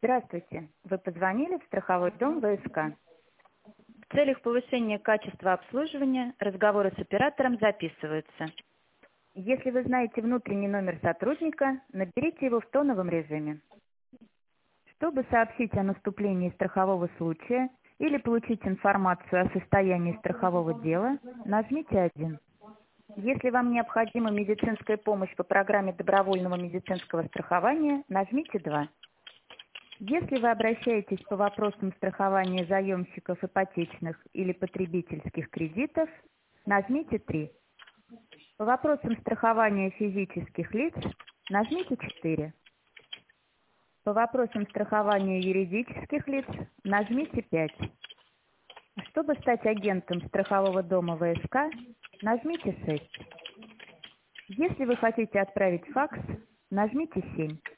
Здравствуйте. Вы позвонили в страховой дом ВСК. В целях повышения качества обслуживания разговоры с оператором записываются. Если вы знаете внутренний номер сотрудника, наберите его в тоновом режиме. Чтобы сообщить о наступлении страхового случая или получить информацию о состоянии страхового дела, нажмите 1. Если вам необходима медицинская помощь по программе добровольного медицинского страхования, нажмите 2. Если вы обращаетесь по вопросам страхования заемщиков ипотечных или потребительских кредитов, нажмите 3. По вопросам страхования физических лиц, нажмите 4. По вопросам страхования юридических лиц, нажмите 5. Чтобы стать агентом страхового дома ВСК, нажмите 6. Если вы хотите отправить факс, нажмите 7.